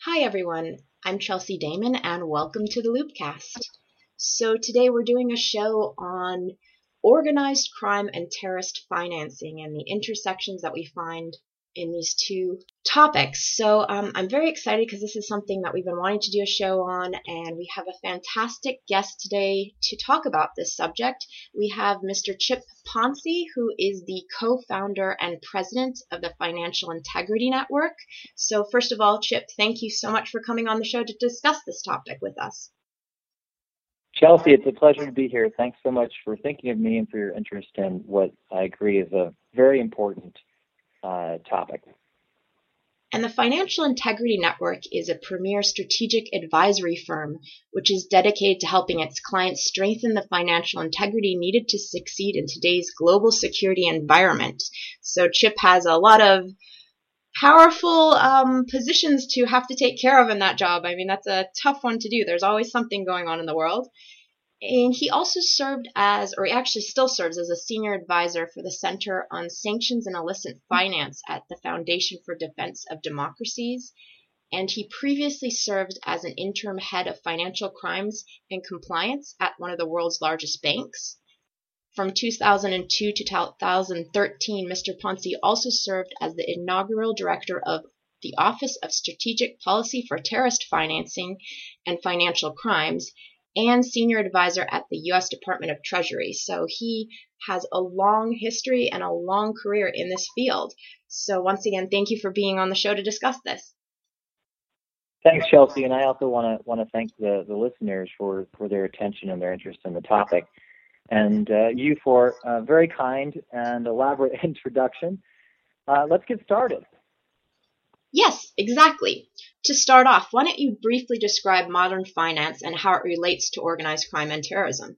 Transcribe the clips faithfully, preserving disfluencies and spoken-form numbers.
Hi everyone, I'm Chelsea Damon and welcome to the Loopcast. So today we're doing a show on organized crime and terrorist financing and the intersections that we find in these two topics. So um, I'm very excited because this is something that we've been wanting to do a show on, and we have a fantastic guest today to talk about this subject. We have Mister Chip Ponce, who is the co-founder and president of the Financial Integrity Network. So first of all, Chip, thank you so much for coming on the show to discuss this topic with us. Chelsea, it's a pleasure to be here. Thanks so much for thinking of me and for your interest in what I agree is a very important uh, topic. And the Financial Integrity Network is a premier strategic advisory firm which is dedicated to helping its clients strengthen the financial integrity needed to succeed in today's global security environment. So Chip has a lot of powerful um, positions to have to take care of in that job. I mean, that's a tough one to do. There's always something going on in the world. And he also served as, or he actually still serves as a senior advisor for the Center on Sanctions and Illicit Finance at the Foundation for Defense of Democracies. And he previously served as an interim head of financial crimes and compliance at one of the world's largest banks. From two thousand two to two thousand thirteen, Mister Ponce also served as the inaugural director of the Office of Strategic Policy for Terrorist Financing and Financial Crimes, and senior advisor at the U S Department of Treasury. So he has a long history and a long career in this field. So once again, thank you for being on the show to discuss this. Thanks, Chelsea, and I also want to want to thank the, the listeners for, for their attention and their interest in the topic, and uh, you for a very kind and elaborate introduction. Uh, let's get started. Yes, exactly. To start off, why don't you briefly describe modern finance and how it relates to organized crime and terrorism?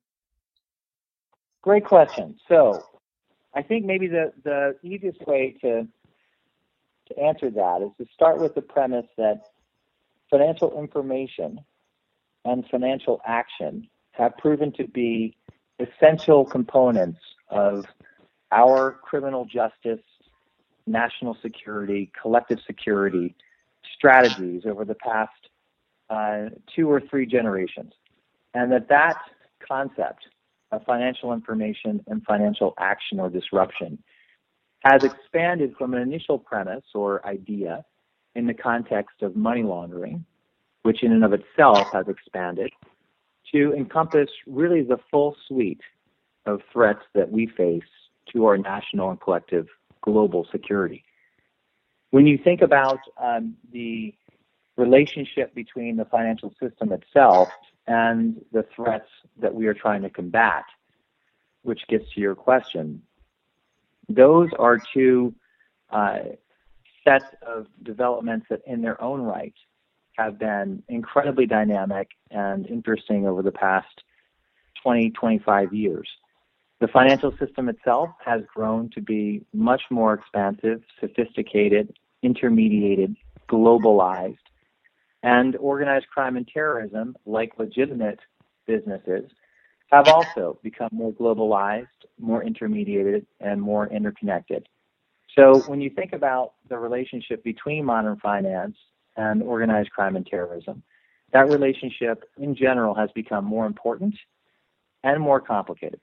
Great question. So I think maybe the, the easiest way to, to answer that is to start with the premise that financial information and financial action have proven to be essential components of our criminal justice, national security, collective security strategies over the past uh, two or three generations. And that that concept of financial information and financial action or disruption has expanded from an initial premise or idea in the context of money laundering, which in and of itself has expanded, to encompass really the full suite of threats that we face to our national and collective global security. When you think about um, the relationship between the financial system itself and the threats that we are trying to combat, which gets to your question, those are two uh, sets of developments that in their own right have been incredibly dynamic and interesting over the past twenty, twenty-five years. The financial system itself has grown to be much more expansive, sophisticated, intermediated, globalized, and organized crime and terrorism, like legitimate businesses, have also become more globalized, more intermediated, and more interconnected. So when you think about the relationship between modern finance and organized crime and terrorism, that relationship in general has become more important and more complicated.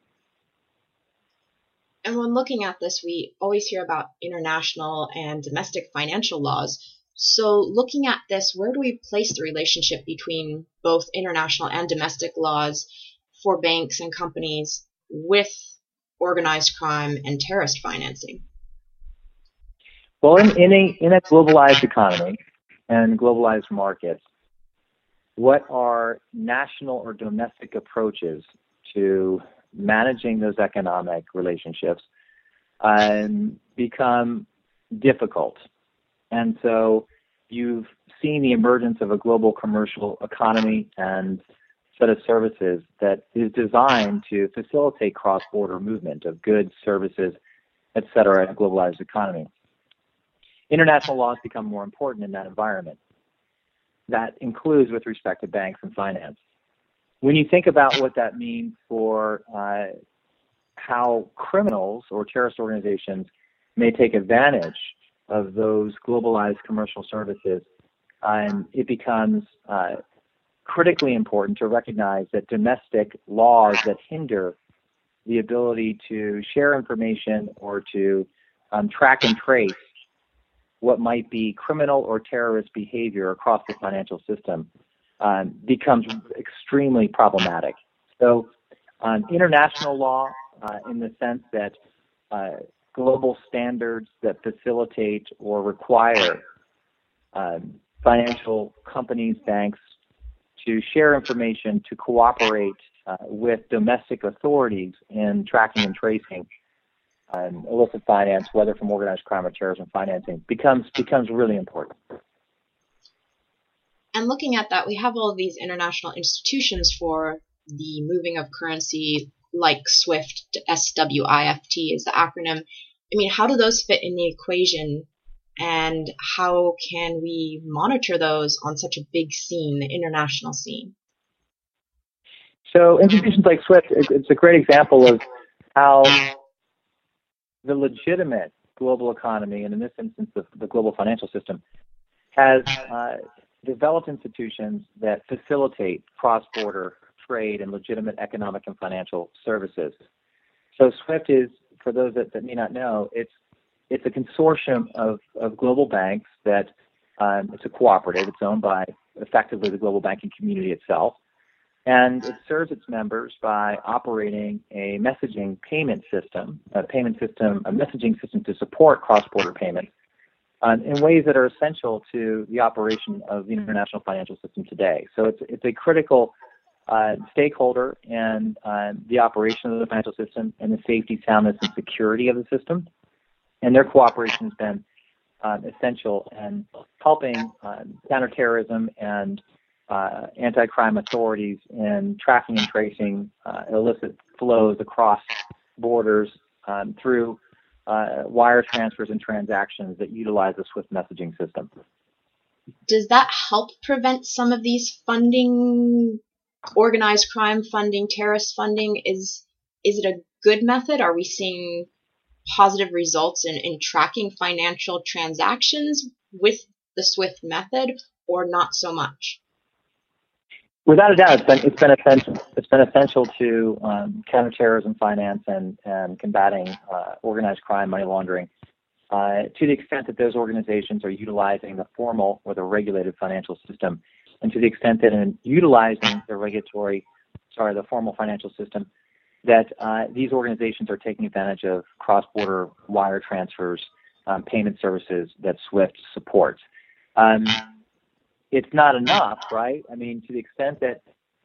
And when looking at this, we always hear about international and domestic financial laws. So looking at this, where do we place the relationship between both international and domestic laws for banks and companies with organized crime and terrorist financing? Well, in, in, a, in a globalized economy and globalized markets, what are national or domestic approaches to managing those economic relationships um, become difficult. And so you've seen the emergence of a global commercial economy and set of services that is designed to facilitate cross-border movement of goods, services, et cetera, in a globalized economy. International laws become more important in that environment. That includes with respect to banks and finance. When you think about what that means for uh, how criminals or terrorist organizations may take advantage of those globalized commercial services um, it becomes uh, critically important to recognize that domestic laws that hinder the ability to share information or to um, track and trace what might be criminal or terrorist behavior across the financial system um, becomes extremely problematic. So um, international law, uh, in the sense that uh, global standards that facilitate or require um, financial companies, banks, to share information, to cooperate uh, with domestic authorities in tracking and tracing um, illicit finance, whether from organized crime or terrorism financing, becomes becomes really important. And looking at that, we have all of these international institutions for the moving of currency, like SWIFT, S W I F T is the acronym. I mean, how do those fit in the equation, and how can we monitor those on such a big scene, the international scene? So institutions like SWIFT, it's a great example of how the legitimate global economy, and in this instance the, the global financial system, has uh, developed institutions that facilitate cross-border trade and legitimate economic and financial services. So SWIFT is, for those that, that may not know, it's it's a consortium of, of global banks that um, it's a cooperative. It's owned by effectively the global banking community itself. And it serves its members by operating a messaging payment system, a payment system, a messaging system to support cross-border payments um, in ways that are essential to the operation of the international financial system today. So it's it's a critical uh, stakeholder in uh, the operation of the financial system and the safety, soundness, and security of the system. And their cooperation has been uh, essential in helping uh, counterterrorism and Uh, anti-crime authorities in tracking and tracing uh, illicit flows across borders um, through uh, wire transfers and transactions that utilize the SWIFT messaging system. Does that help prevent some of these funding, organized crime funding, terrorist funding? Is is it a good method? Are we seeing positive results in, in tracking financial transactions with the SWIFT method, or not so much? Without a doubt, it's been it's been essential. It's been essential to um, counterterrorism finance and and combating uh, organized crime, money laundering, uh, to the extent that those organizations are utilizing the formal or the regulated financial system, and to the extent that in utilizing the regulatory, sorry, the formal financial system, that uh, these organizations are taking advantage of cross-border wire transfers, um, payment services that SWIFT supports. Um, It's not enough, right? I mean, to the extent that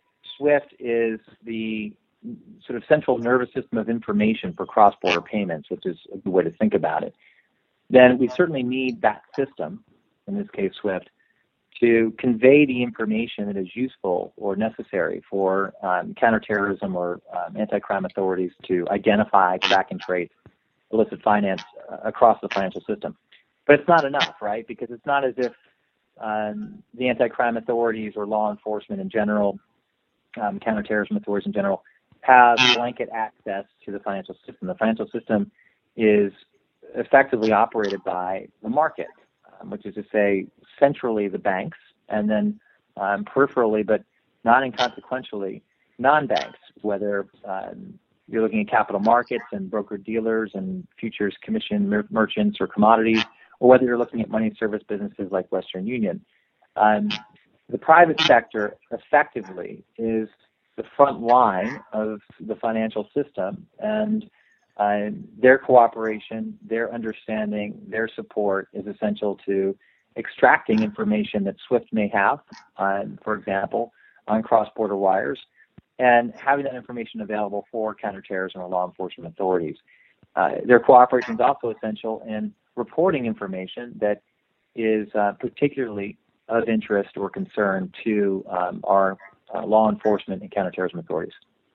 SWIFT is the sort of central nervous system of information for cross-border payments, which is a good way to think about it, then we certainly need that system, in this case SWIFT, to convey the information that is useful or necessary for um, counterterrorism or um, anti-crime authorities to identify, track, and trace illicit finance uh, across the financial system. But it's not enough, right? Because it's not as if Um, the anti-crime authorities or law enforcement in general, um, counterterrorism authorities in general, have blanket access to the financial system. The financial system is effectively operated by the market, um, which is to say centrally the banks, and then um, peripherally, but not inconsequentially, non-banks, whether um, you're looking at capital markets and broker-dealers and futures commission mer- merchants or commodities, or whether you're looking at money service businesses like Western Union. Um, the private sector effectively is the front line of the financial system, and uh, their cooperation, their understanding, their support is essential to extracting information that SWIFT may have, uh, for example, on cross-border wires, and having that information available for counterterrorism or law enforcement authorities. Uh, their cooperation is also essential in reporting information that is uh, particularly of interest or concern to um, our uh, law enforcement and counterterrorism authorities.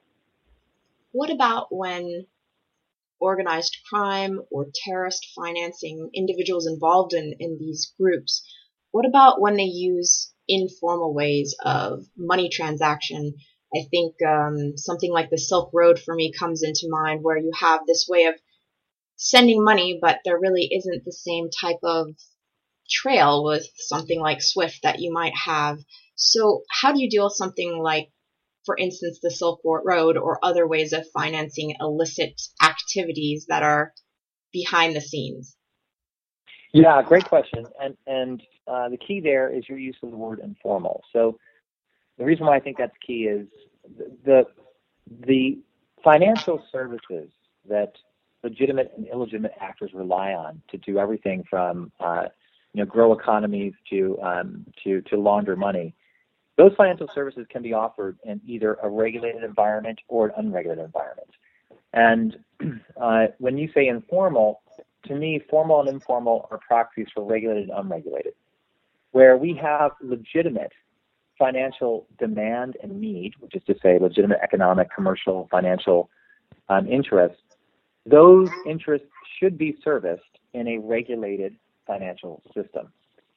What about when organized crime or terrorist financing, individuals involved in, in these groups, what about when they use informal ways of money transaction? I think um, something like the Silk Road for me comes into mind, where you have this way of sending money, but there really isn't the same type of trail with something like SWIFT that you might have. So how do you deal with something like, for instance, the Silk Road or other ways of financing illicit activities that are behind the scenes? Yeah, great question. And and uh, the key there is your use of the word informal. So the reason why I think that's key is the the financial services that legitimate and illegitimate actors rely on to do everything from uh, you know grow economies to um, to to launder money. Those financial services can be offered in either a regulated environment or an unregulated environment. And uh, when you say informal, to me, formal and informal are proxies for regulated and unregulated. Where we have legitimate financial demand and need, which is to say legitimate economic, commercial, financial um, interests, those interests should be serviced in a regulated financial system.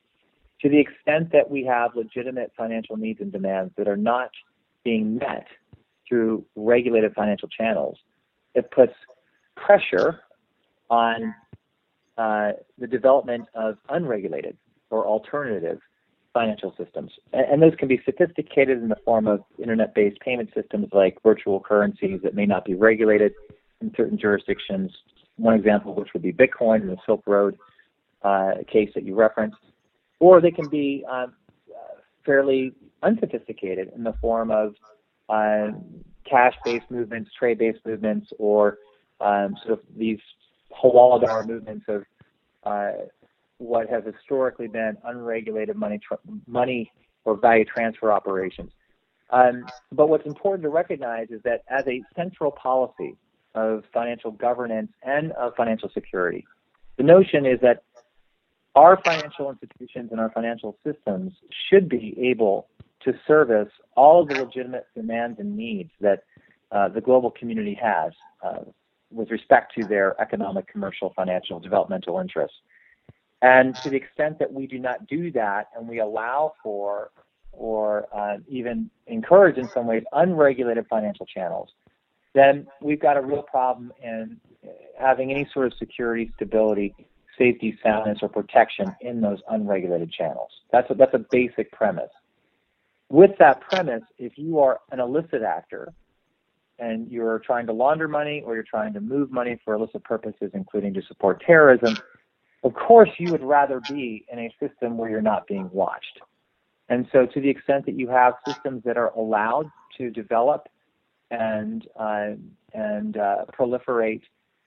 To the extent that we have legitimate financial needs and demands that are not being met through regulated financial channels, it puts pressure on uh, the development of unregulated or alternative financial systems. And, and those can be sophisticated in the form of internet-based payment systems like virtual currencies that may not be regulated in certain jurisdictions. One example of which would be Bitcoin in the Silk Road uh, case that you referenced. Or they can be um, fairly unsophisticated in the form of uh, cash-based movements, trade-based movements, or um, sort of these Hawala movements of uh, what have historically been unregulated money, tr- money or value transfer operations. Um, but what's important to recognize is that as a central policy of financial governance and of financial security, the notion is that our financial institutions and our financial systems should be able to service all of the legitimate demands and needs that uh, the global community has uh, with respect to their economic, commercial, financial, developmental interests. And to the extent that we do not do that and we allow for or uh, even encourage in some ways unregulated financial channels, then we've got a real problem in having any sort of security, stability, safety, soundness, or protection in those unregulated channels. That's a, that's a basic premise. With that premise, if you are an illicit actor and you're trying to launder money or you're trying to move money for illicit purposes, including to support terrorism, of course you would rather be in a system where you're not being watched. And so to the extent that you have systems that are allowed to develop and, uh, and uh, proliferate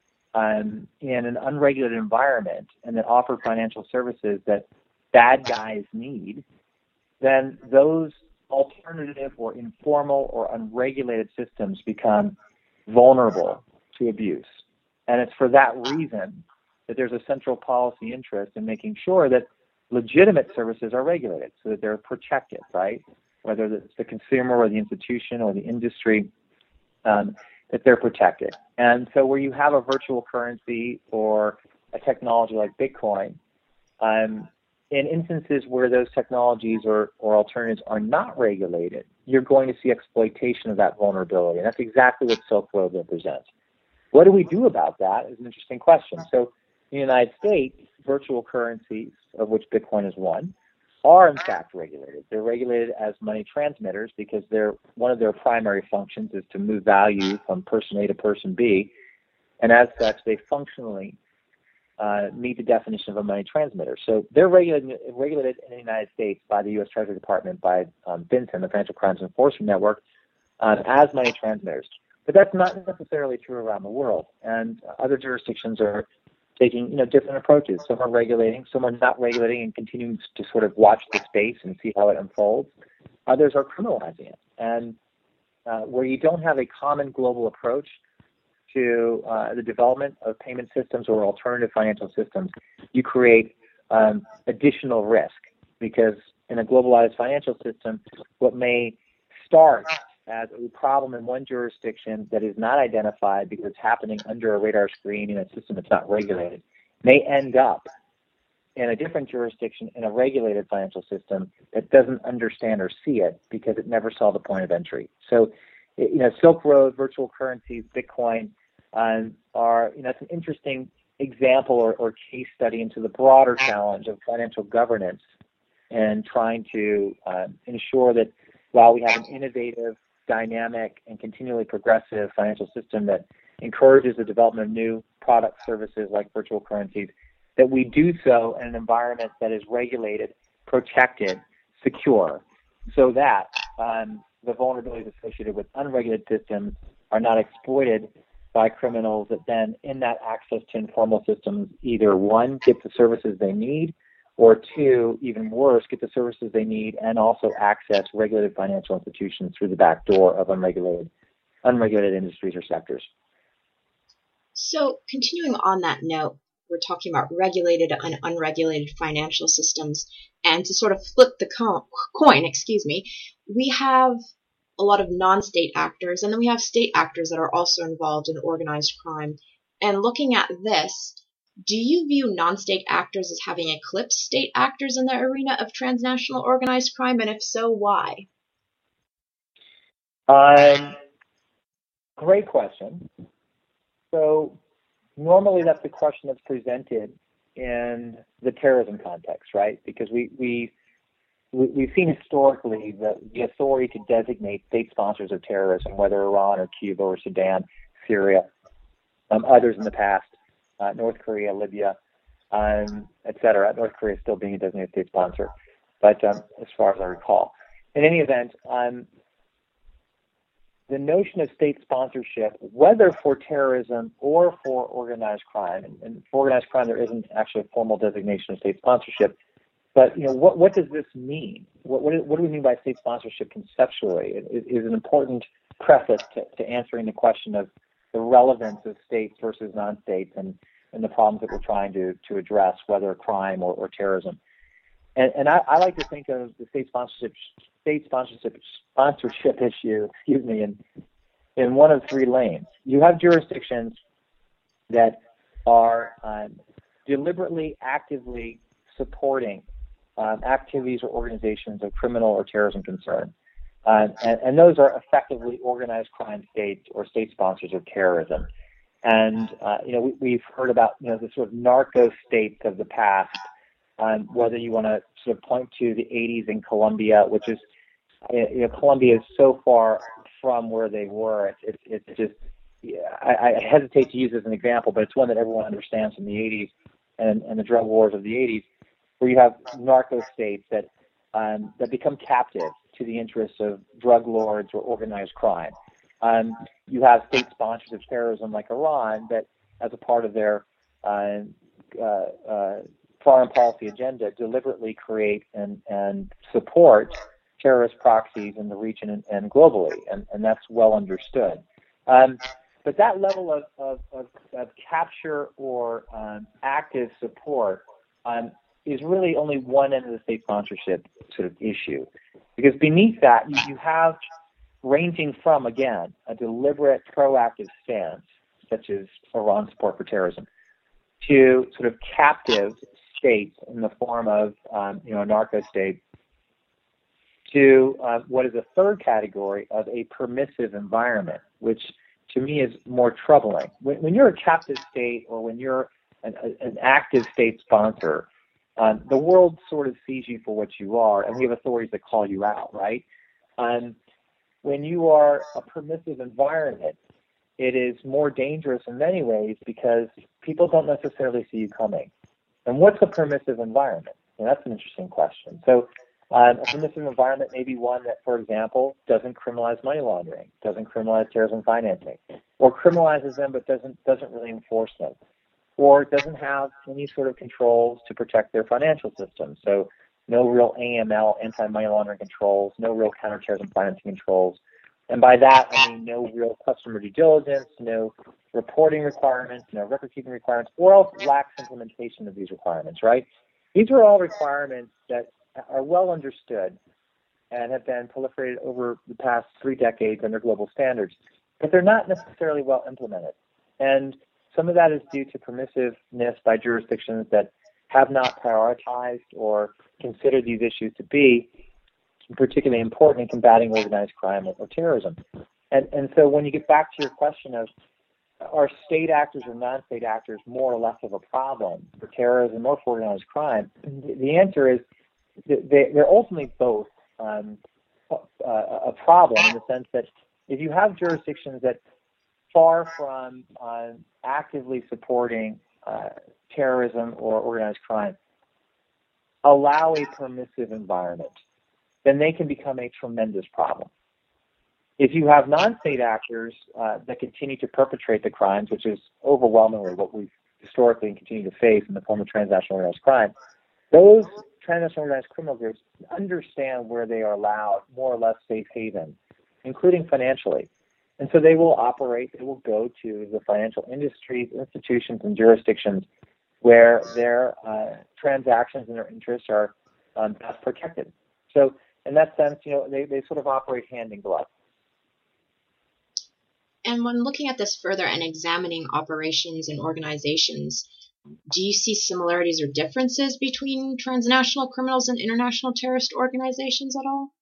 Um, in an unregulated environment and that offer financial services that bad guys need, then those alternative or informal or unregulated systems become vulnerable to abuse. And it's for that reason that there's a central policy interest in making sure that legitimate services are regulated so that they're protected, right? Whether it's the consumer or the institution or the industry, um, that they're protected. And so where you have a virtual currency or a technology like Bitcoin, um, in instances where those technologies or, or alternatives are not regulated, you're going to see exploitation of that vulnerability. And that's exactly what Silk Road represents. What do we do about that is an interesting question. So in the United States, virtual currencies, of which Bitcoin is one, are in fact regulated. They're regulated as money transmitters because they're one of their primary functions is to move value from person A to person B, and as such, they functionally uh, meet the definition of a money transmitter. So they're regulated, regulated in the United States by the U S Treasury Department, by um, FinCEN, the Financial Crimes Enforcement Network, uh, as money transmitters. But that's not necessarily true around the world, and other jurisdictions are taking, you know, different approaches. Some are regulating, some are not regulating and continuing to sort of watch the space and see how it unfolds. Others are criminalizing it. And uh, where you don't have a common global approach to uh, the development of payment systems or alternative financial systems, you create um, additional risk because in a globalized financial system, what may start as a problem in one jurisdiction that is not identified because it's happening under a radar screen in a system that's not regulated may end up in a different jurisdiction in a regulated financial system that doesn't understand or see it because it never saw the point of entry. So, you know, Silk Road, virtual currencies, Bitcoin um, are, you know, it's an interesting example or, or case study into the broader challenge of financial governance and trying to uh, ensure that while we have an innovative, dynamic, and continually progressive financial system that encourages the development of new products, services like virtual currencies, that we do so in an environment that is regulated, protected, secure, so that um, the vulnerabilities associated with unregulated systems are not exploited by criminals that then, in that access to informal systems, either one, get the services they need, or two, even worse, get the services they need and also access regulated financial institutions through the back door of unregulated, unregulated industries or sectors. So continuing on that note, we're talking about regulated and unregulated financial systems. And to sort of flip the co- coin, excuse me, we have a lot of non-state actors, and then we have state actors that are also involved in organized crime. And looking at this, do you view non-state actors as having eclipsed state actors in the arena of transnational organized crime? And if so, why? Um, great question. So normally that's the question that's presented in the terrorism context, right? Because we, we, we, we've seen historically the, the authority to designate state sponsors of terrorism, whether Iran or Cuba or Sudan, Syria, um, others in the past, uh, North Korea, Libya, um, et cetera. North Korea still being a designated state sponsor, but um, as far as I recall. In any event, um, the notion of state sponsorship, whether for terrorism or for organized crime, and, and for organized crime there isn't actually a formal designation of state sponsorship, but you know, what, what does this mean? What, what, what do we mean by state sponsorship conceptually? It, it is an important preface to, to answering the question of the relevance of states versus non-states and, and the problems that we're trying to, to address, whether crime or, or terrorism. And, and I, I like to think of the state sponsorship state sponsorship sponsorship issue, excuse me, in in one of three lanes. You have jurisdictions that are um, deliberately, actively supporting um, activities or organizations of criminal or terrorism concern, uh, and, and those are effectively organized crime states or state sponsors of terrorism. And uh, you know, we, we've heard about you know the sort of narco states of the past. Um, whether you want to sort of point to the eighties in Colombia, which is, you know, Colombia is so far from where they were. It's, it's, it's just, yeah, I, I hesitate to use it as an example, but it's one that everyone understands from the eighties and, and the drug wars of the eighties, where you have narco states that um, that become captive to the interests of drug lords or organized crime. Um, you have state sponsors of terrorism like Iran that, as a part of their uh, uh, uh, foreign policy agenda, deliberately create and, and support terrorist proxies in the region and, and globally, and, and that's well understood. Um, but that level of, of, of, of capture or um, active support um, is really only one end of the state sponsorship sort of issue, because beneath that you, you have, ranging from, again, a deliberate proactive stance, such as Iran's support for terrorism, to sort of captive states in the form of, um, you know, a narco state, to uh, what is a third category of a permissive environment, which to me is more troubling. When, when you're a captive state or when you're an, an active state sponsor, um, the world sort of sees you for what you are, and we have authorities that call you out, right? Um, when you are a permissive environment, it is more dangerous in many ways because people don't necessarily see you coming. And what's a permissive environment? And that's an interesting question. So um, a permissive environment may be one that, for example, doesn't criminalize money laundering, doesn't criminalize terrorism financing, or criminalizes them but doesn't doesn't really enforce them, or doesn't have any sort of controls to protect their financial system. So no real A M L, anti-money laundering controls, no real counterterrorism financing controls. And by that, I mean no real customer due diligence, no reporting requirements, no record-keeping requirements, or else lax implementation of these requirements, right? These are all requirements that are well understood and have been proliferated over the past three decades under global standards, but they're not necessarily well implemented. And some of that is due to permissiveness by jurisdictions that have not prioritized or considered these issues to be particularly important in combating organized crime or, or terrorism. And, and so when you get back to your question of are state actors or non-state actors more or less of a problem for terrorism or for organized crime? The answer is they're ultimately both um, a problem, in the sense that if you have jurisdictions that, far from uh, actively supporting uh, terrorism or organized crime, allow a permissive environment, then they can become a tremendous problem. If you have non-state actors uh, that continue to perpetrate the crimes, which is overwhelmingly what we've historically and continue to face in the form of transnational organized crime, those transnational organized criminal groups understand where they are allowed more or less safe haven, including financially. And so they will operate, they will go to the financial industries, institutions, and jurisdictions where their uh, transactions and their interests are um, best protected. So in that sense, you know, they, they sort of operate hand in glove. And when looking at this further and examining operations and organizations, do you see similarities or differences between transnational criminals and international terrorist organizations at all?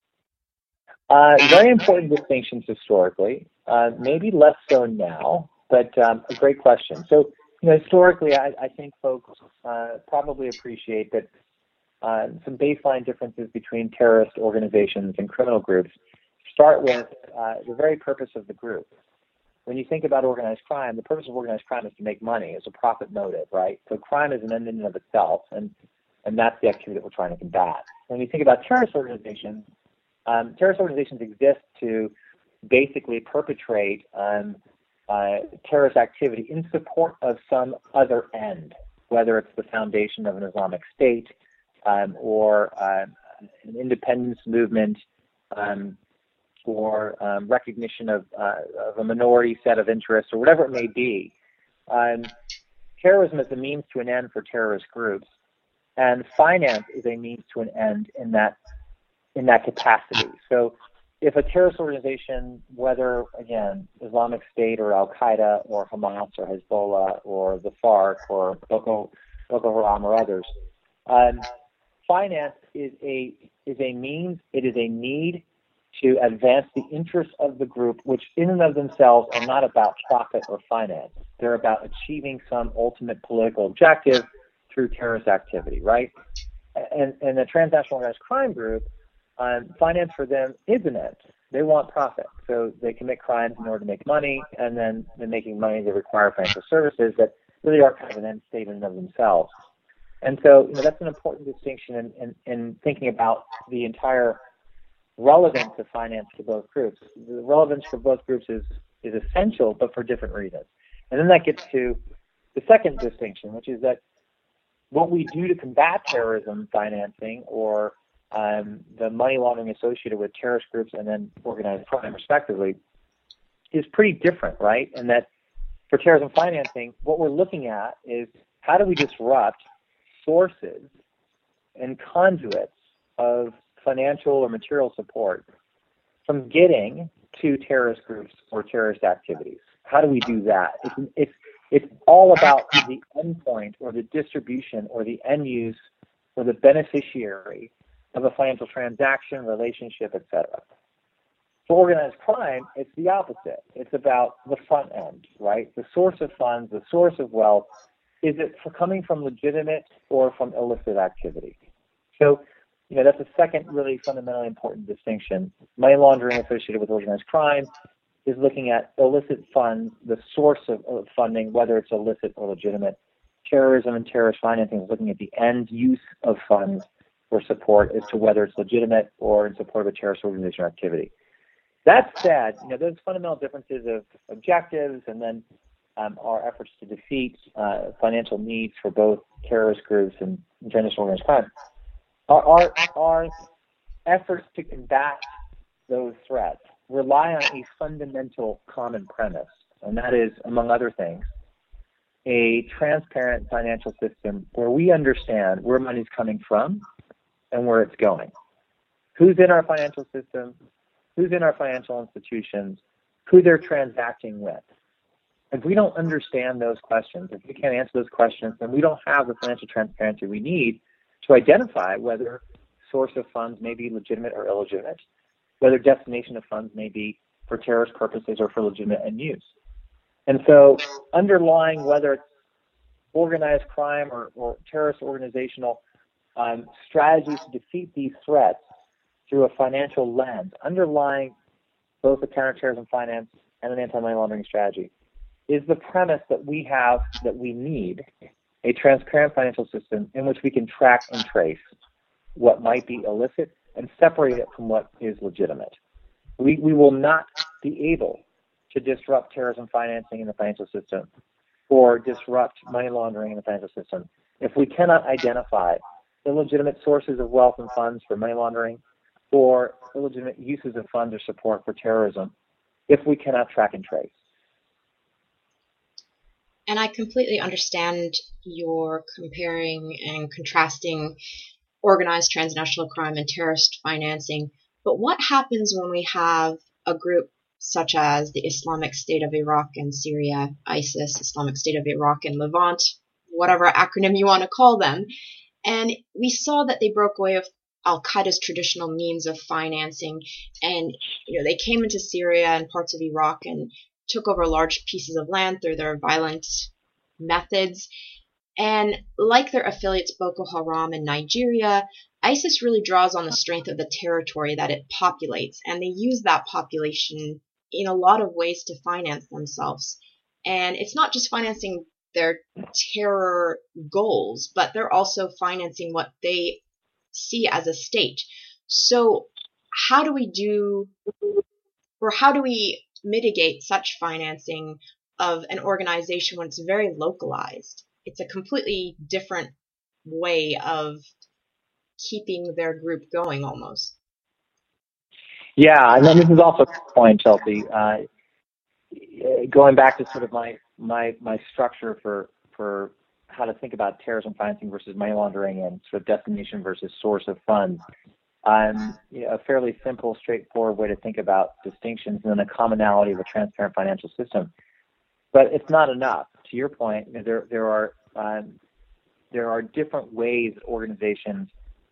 Uh, very important distinctions historically, uh, maybe less so now, but um, a great question. So, you know, historically, I, I think folks uh, probably appreciate that uh, some baseline differences between terrorist organizations and criminal groups start with uh, the very purpose of the group. When you think about organized crime, the purpose of organized crime is to make money, it's a profit motive, right? So crime is an end in and of itself, and, and that's the activity that we're trying to combat. When you think about terrorist organizations, Um, terrorist organizations exist to basically perpetrate um, uh, terrorist activity in support of some other end, whether it's the foundation of an Islamic State um, or uh, an independence movement um, or um, recognition of, uh, of a minority set of interests or whatever it may be. Um, terrorism is a means to an end for terrorist groups, and finance is a means to an end in that in that capacity. So if a terrorist organization, whether, again, Islamic State or Al-Qaeda or Hamas or Hezbollah or the FARC or Boko, Boko Haram or others, um, finance is a, is a means, it is a need to advance the interests of the group, which in and of themselves are not about profit or finance. They're about achieving some ultimate political objective through terrorist activity, right? And, and the transnational organized crime group, Um, finance for them is an end. They want profit, so they commit crimes in order to make money, and then in making money they require financial services that really are kind of an end state in and of themselves. And so, you know, that's an important distinction in, in, in thinking about the entire relevance of finance to both groups. The relevance for both groups is, is essential, but for different reasons. And then that gets to the second distinction, which is that what we do to combat terrorism financing or Um, the money laundering associated with terrorist groups and then organized crime, respectively, is pretty different, right? And that for terrorism financing, what we're looking at is how do we disrupt sources and conduits of financial or material support from getting to terrorist groups or terrorist activities? How do we do that? It's, it's, it's all about the endpoint or the distribution or the end use or the beneficiary of a financial transaction, relationship, et cetera. For organized crime, it's the opposite. It's about the front end, right? The source of funds, the source of wealth. Is it for coming from legitimate or from illicit activity? So, you know, that's a second really fundamentally important distinction. Money laundering associated with organized crime is looking at illicit funds, the source of, of funding, whether it's illicit or legitimate. Terrorism and terrorist financing is looking at the end use of funds for support as to whether it's legitimate or in support of a terrorist organization or activity. That said, you know, those fundamental differences of objectives and then um, our efforts to defeat uh, financial needs for both terrorist groups and international organized crime, our, our, our efforts to combat those threats rely on a fundamental common premise, and that is, among other things, a transparent financial system where we understand where money's coming from and where it's going. Who's in our financial system? Who's in our financial institutions? Who they're transacting with? If we don't understand those questions, if we can't answer those questions, then we don't have the financial transparency we need to identify whether source of funds may be legitimate or illegitimate, whether destination of funds may be for terrorist purposes or for legitimate end use. And so underlying whether it's organized crime or, or terrorist organizational um, strategies to defeat these threats through a financial lens, underlying both the counterterrorism finance and an anti-money laundering strategy, is the premise that we have, that we need a transparent financial system in which we can track and trace what might be illicit and separate it from what is legitimate. We, we will not be able to disrupt terrorism financing in the financial system or disrupt money laundering in the financial system if we cannot identify illegitimate sources of wealth and funds for money laundering or illegitimate uses of funds or support for terrorism, if we cannot track and trace. And I completely understand your comparing and contrasting organized transnational crime and terrorist financing, but what happens when we have a group such as the Islamic State of Iraq and Syria, ISIS, Islamic State of Iraq and Levant, whatever acronym you want to call them, and we saw that they broke away with Al-Qaeda's traditional means of financing, and you know they came into Syria and parts of Iraq and took over large pieces of land through their violent methods. And like their affiliates Boko Haram in Nigeria, ISIS really draws on the strength of the territory that it populates, and they use that population in a lot of ways to finance themselves. And it's not just financing their terror goals, but they're also financing what they see as a state. So how do we do, or how do we mitigate such financing of an organization when it's very localized? It's a completely different way of keeping their group going almost. Yeah, and then this is also a point, Chelsea. Uh, going back to sort of my my my structure for for how to think about terrorism financing versus money laundering and sort of destination versus source of funds. Um, you know, a fairly simple, straightforward way to think about distinctions and then a commonality of a transparent financial system. But it's not enough. To your point, there there are um, there are different ways that organizations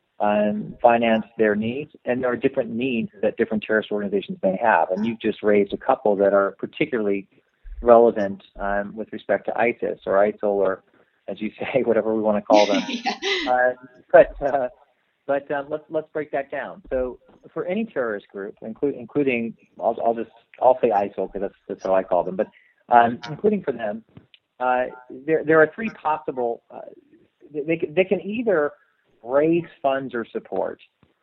um, finance their needs, and there are different needs that different terrorist organizations may have. And you've just raised a couple that are particularly relevant um, with respect to ISIS or ISIL, or as you say, whatever we want to call them. yeah. uh, but uh, but um, let's let's break that down. So for any terrorist group, including including I'll, I'll just I'll say ISIL because that's that's how I call them, but um, including for them, uh, there there are three possible. Uh, they they can either raise funds or support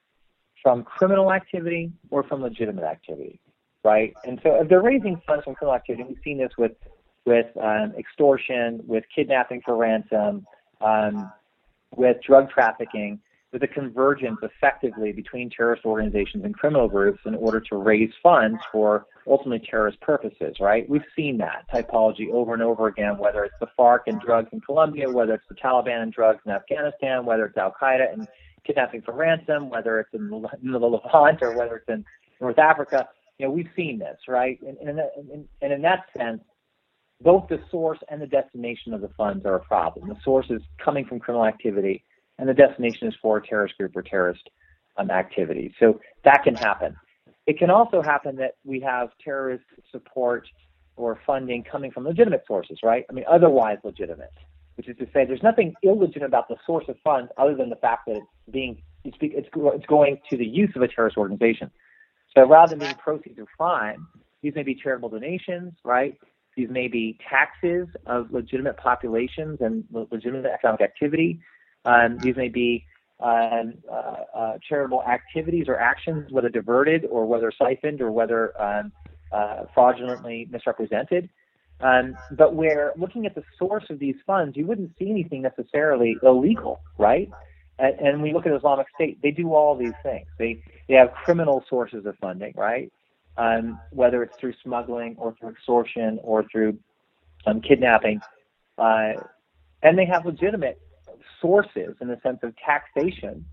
from criminal activity or from legitimate activity, right? And so if they're raising funds from criminal activity, we've seen this with with um, extortion, with kidnapping for ransom, um, with drug trafficking, with a convergence effectively between terrorist organizations and criminal groups in order to raise funds for ultimately terrorist purposes, right? We've seen that typology over and over again, whether it's the FARC and drugs in Colombia, whether it's the Taliban and drugs in Afghanistan, whether it's Al-Qaeda and kidnapping for ransom, whether it's in the, in the Levant or whether it's in North Africa. You know, we've seen this, right? And, and, and, and in that sense, both the source and the destination of the funds are a problem. The source is coming from criminal activity, and the destination is for a terrorist group or terrorist um, activity. So that can happen. It can also happen that we have terrorist support or funding coming from legitimate sources, right? I mean, otherwise legitimate, which is to say there's nothing illegitimate about the source of funds other than the fact that it's being it's, it's going to the use of a terrorist organization. So rather than being proceeds of crime, these may be charitable donations, right? These may be taxes of legitimate populations and legitimate economic activity. Um, these may be um, uh, uh, charitable activities or actions, whether diverted or whether siphoned or whether um, uh, fraudulently misrepresented. Um, but where looking at the source of these funds, you wouldn't see anything necessarily illegal, right? And, and when you look at Islamic State, they do all these things. They they have criminal sources of funding, right? Um, whether it's through smuggling or through extortion or through um, kidnapping, uh, and they have legitimate sources in the sense of taxation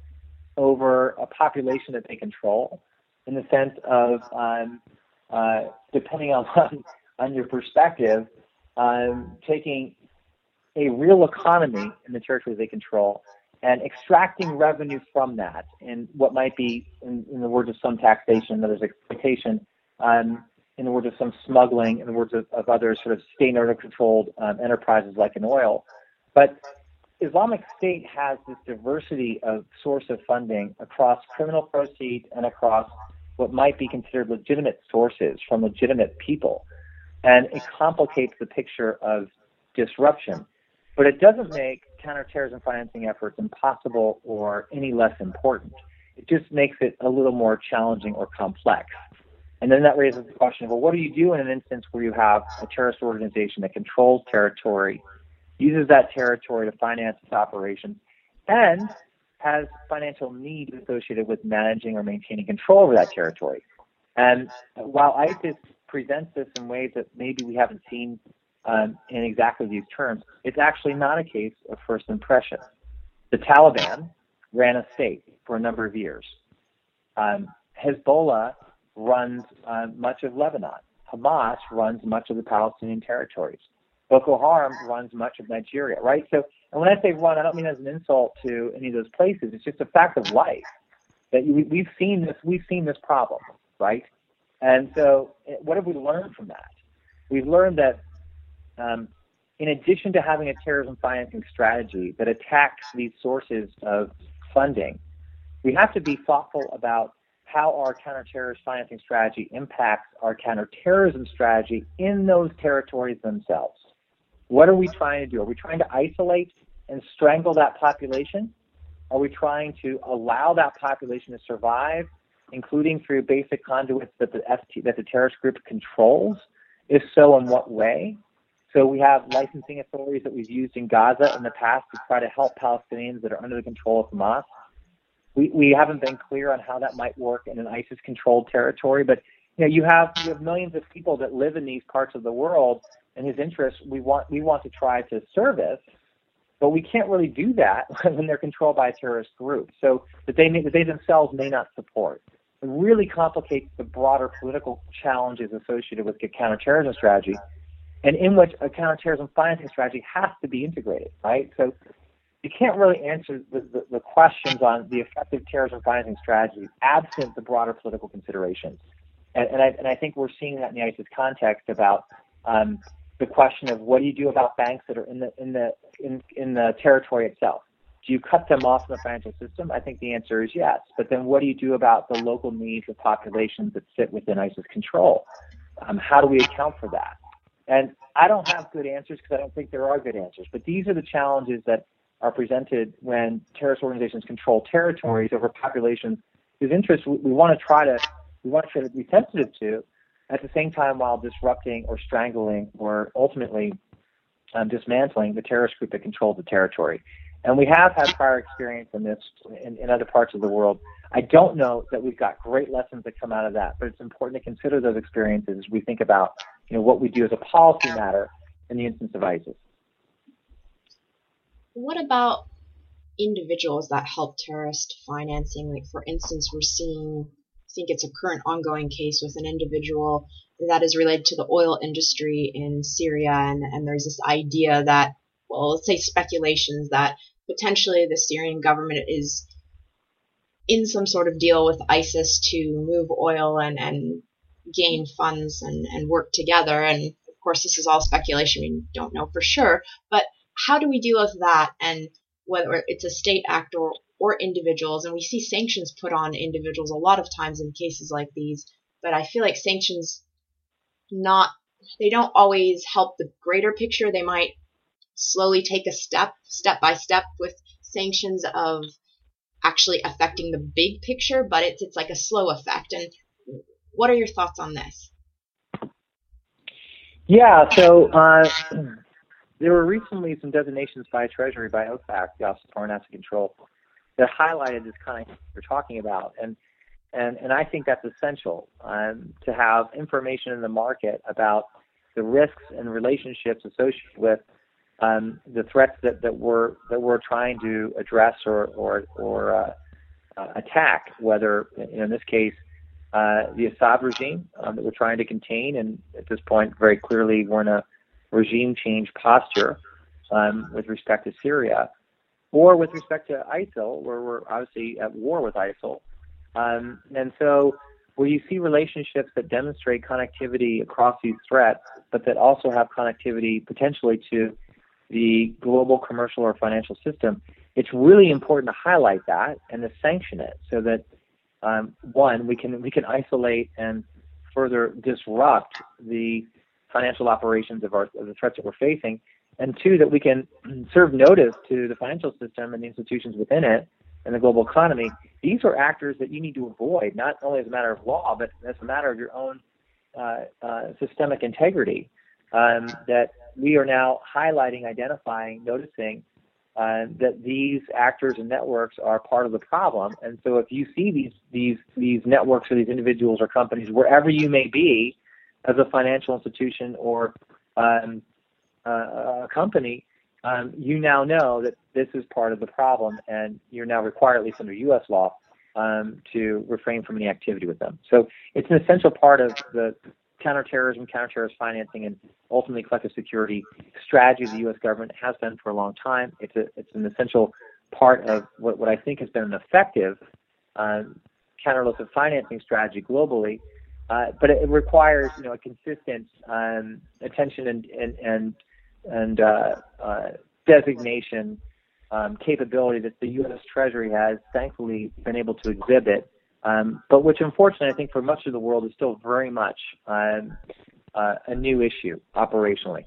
over a population that they control, in the sense of um, uh, depending on on your perspective, um, taking a real economy in the territory they control and extracting revenue from that in what might be, in, in the words of some taxation, that is exploitation, um, in the words of some smuggling, in the words of, of other sort of state-controlled um, enterprises like in oil. But Islamic State has this diversity of source of funding across criminal proceeds and across what might be considered legitimate sources from legitimate people. And it complicates the picture of disruption. But it doesn't make counterterrorism financing efforts impossible or any less important. It just makes it a little more challenging or complex. And then that raises the question of, well, what do you do in an instance where you have a terrorist organization that controls territory, uses that territory to finance its operations, and has financial needs associated with managing or maintaining control over that territory? And while ISIS presents this in ways that maybe we haven't seen um, in exactly these terms, it's actually not a case of first impression. The Taliban ran a state for a number of years. Um, Hezbollah runs uh, much of Lebanon. Hamas runs much of the Palestinian territories. Boko Haram runs much of Nigeria, right? So, and when I say run, I don't mean as an insult to any of those places. It's just a fact of life that you, we've seen this. We've seen this problem, right? And so, what have we learned from that? We've learned that, um, in addition to having a terrorism financing strategy that attacks these sources of funding, we have to be thoughtful about how our counterterrorist financing strategy impacts our counterterrorism strategy in those territories themselves. What are we trying to do? Are we trying to isolate and strangle that population? Are we trying to allow that population to survive, including through basic conduits that the F T, that the terrorist group controls? If so, in what way? So we have licensing authorities that we've used in Gaza in the past to try to help Palestinians that are under the control of Hamas. We, we haven't been clear on how that might work in an ISIS-controlled territory, but you know, you have you have millions of people that live in these parts of the world, and whose interests we want we want to try to service, but we can't really do that when they're controlled by a terrorist group. So that they may, that they themselves may not support. It really complicates the broader political challenges associated with the counterterrorism strategy, and in which a counterterrorism financing strategy has to be integrated, right? So you can't really answer the, the, the questions on the effective terrorism financing strategy absent the broader political considerations. And, and, I, and I think we're seeing that in the ISIS context about um, the question of what do you do about banks that are in the in the in, in the territory itself? Do you cut them off from the financial system? I think the answer is yes. But then what do you do about the local needs of populations that sit within ISIS control? Um, how do we account for that? And I don't have good answers because I don't think there are good answers. But these are the challenges that are presented when terrorist organizations control territories over populations whose interests we, we want to try to we want to try to be sensitive to, at the same time while disrupting or strangling or ultimately um, dismantling the terrorist group that controls the territory. And we have had prior experience in this in, in other parts of the world. I don't know that we've got great lessons that come out of that, but it's important to consider those experiences as we think about, you know, what we do as a policy matter in the instance of ISIS. What about individuals that help terrorist financing? Like, for instance, we're seeing, I think it's a current ongoing case with an individual that is related to the oil industry in Syria, and, and there's this idea that, well, let's say speculations that potentially the Syrian government is in some sort of deal with ISIS to move oil and, and gain funds and, and work together. And of course, this is all speculation. We don't know for sure, but how do we deal with that? And whether it's a state actor or, or individuals, and we see sanctions put on individuals a lot of times in cases like these, but I feel like sanctions not, they don't always help the greater picture. They might slowly take a step, step by step with sanctions of actually affecting the big picture, but it's, it's like a slow effect. And what are your thoughts on this? Yeah, so uh, there were recently some designations by Treasury, by O FAC, the Office of Foreign Asset Control, that highlighted this kind of thing we're talking about. And and and I think that's essential um, to have information in the market about the risks and relationships associated with um, the threats that, that we're that we're trying to address or or or uh, uh, attack. Whether, you know, in this case, uh, the Assad regime um, that we're trying to contain, and at this point, very clearly, we're in a regime change posture um, with respect to Syria, or with respect to ISIL, where we're obviously at war with ISIL. Um, and so where you see relationships that demonstrate connectivity across these threats, but that also have connectivity potentially to the global commercial or financial system, it's really important to highlight that and to sanction it so that, um, one, we can we can isolate and further disrupt the financial operations of, our, of the threats that we're facing, and two, that we can serve notice to the financial system and the institutions within it and the global economy. These are actors that you need to avoid, not only as a matter of law, but as a matter of your own uh, uh, systemic integrity, um, that we are now highlighting, identifying, noticing uh, that these actors and networks are part of the problem. And so if you see these, these, these networks or these individuals or companies, wherever you may be as a financial institution or um, uh, a company, Um, you now know that this is part of the problem, and you're now required, at least under U S law, um, to refrain from any activity with them. So it's an essential part of the counterterrorism, counterterrorist financing, and ultimately collective security strategy of the U S government. Has been for a long time. It's a, it's an essential part of what, what I think has been an effective um, counter-illicit financing strategy globally. Uh, but it, it requires, you know, a consistent um, attention and and and and uh, uh, designation um, capability that the U S Treasury has thankfully been able to exhibit, um, but which unfortunately I think for much of the world is still very much um, uh, a new issue operationally.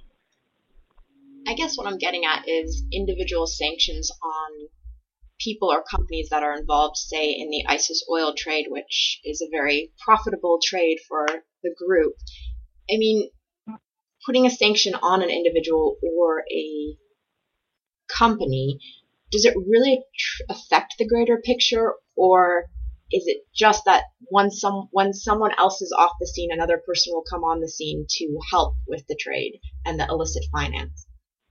I guess what I'm getting at is individual sanctions on people or companies that are involved, say, in the ISIS oil trade, which is a very profitable trade for the group. I mean, putting a sanction on an individual or a company, does it really tr- affect the greater picture, or is it just that when some when someone else is off the scene, another person will come on the scene to help with the trade and the illicit finance?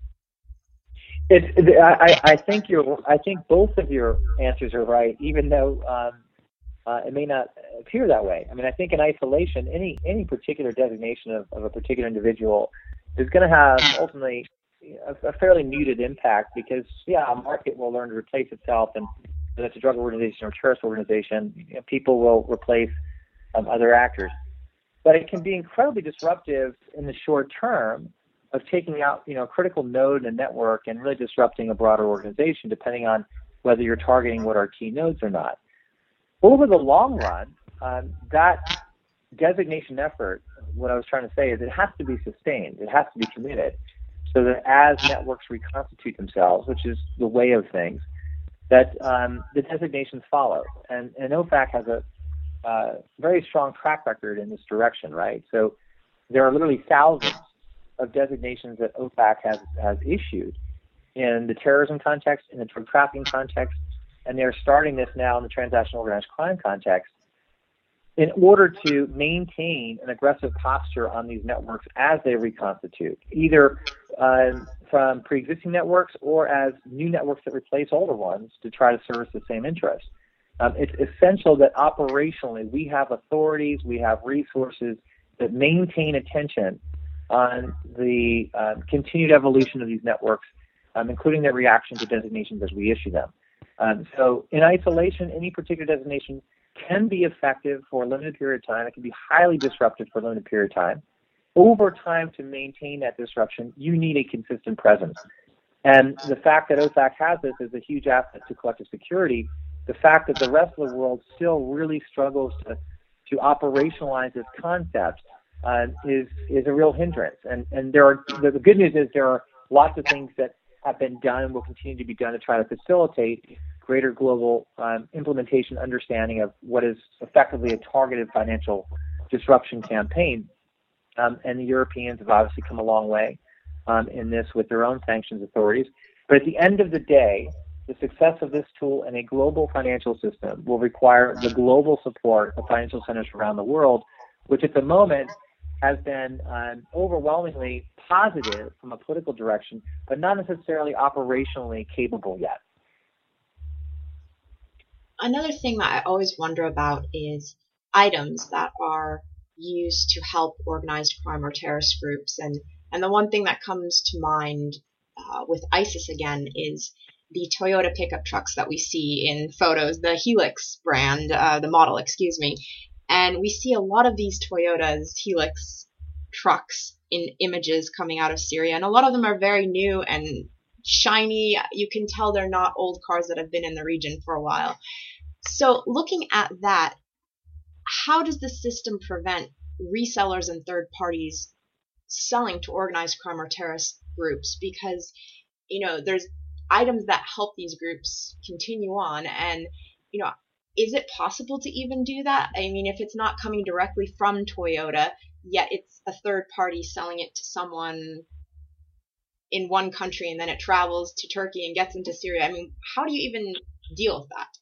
It, it, I, I think you're. I think both of your answers are right, even though um, uh, it may not appear that way. I mean, I think in isolation, any any particular designation of, of a particular individual is going to have ultimately a, a fairly muted impact because, yeah, a market will learn to replace itself, and whether it's a drug organization or a terrorist organization, you know, people will replace um, other actors. But it can be incredibly disruptive in the short term of taking out, you know, a critical node in a network and really disrupting a broader organization, depending on whether you're targeting what are key nodes or not. Over the long run, um, that designation effort, what I was trying to say is it has to be sustained. It has to be committed so that as networks reconstitute themselves, which is the way of things, that um, the designations follow. And, and OFAC has a uh, very strong track record in this direction, right? So there are literally thousands of designations that OFAC has, has issued in the terrorism context, in the drug trafficking context, and they're starting this now in the transnational organized crime context in order to maintain an aggressive posture on these networks as they reconstitute, either um, from pre-existing networks or as new networks that replace older ones to try to service the same interests. Um, it's essential that operationally we have authorities, we have resources that maintain attention on the uh, continued evolution of these networks, um, including their reaction to designations as we issue them. Um, so in isolation, any particular designation can be effective for a limited period of time. It can be highly disruptive for a limited period of time. Over time, to maintain that disruption, you need a consistent presence. And the fact that OFAC has this is a huge asset to collective security. The fact that the rest of the world still really struggles to, to operationalize this concept Uh, is is a real hindrance, and and there are the, the good news is there are lots of things that have been done and will continue to be done to try to facilitate greater global um, implementation, understanding of what is effectively a targeted financial disruption campaign. Um, and the Europeans have obviously come a long way um, in this with their own sanctions authorities. But at the end of the day, the success of this tool in a global financial system will require the global support of financial centers around the world, which at the moment has been um, overwhelmingly positive from a political direction, but not necessarily operationally capable yet. Another thing that I always wonder about is items that are used to help organized crime or terrorist groups. And, and the one thing that comes to mind uh, with ISIS again is the Toyota pickup trucks that we see in photos, the Helix brand, uh, the model, excuse me. And we see a lot of these Toyota's Hilux trucks in images coming out of Syria, and a lot of them are very new and shiny. You can tell they're not old cars that have been in the region for a while. So looking at that, how does the system prevent resellers and third parties selling to organized crime or terrorist groups? Because, you know, there's items that help these groups continue on, and, you know, is it possible to even do that? I mean, if it's not coming directly from Toyota, yet it's a third party selling it to someone in one country and then it travels to Turkey and gets into Syria. I mean, how do you even deal with that?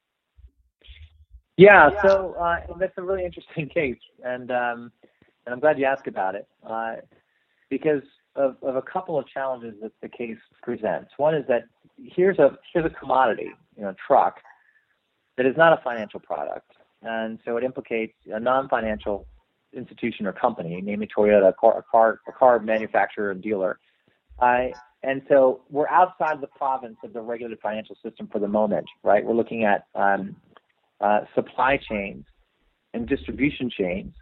Yeah, so uh, that's a really interesting case, and um, and I'm glad you asked about it uh, because of, of a couple of challenges that the case presents. One is that here's a here's a commodity, you know, truck that is not a financial product, and so it implicates a non-financial institution or company, namely Toyota, a car, a car, a car manufacturer and dealer. Uh, and so we're outside the province of the regulated financial system for the moment, right? We're looking at um, uh, supply chains and distribution chains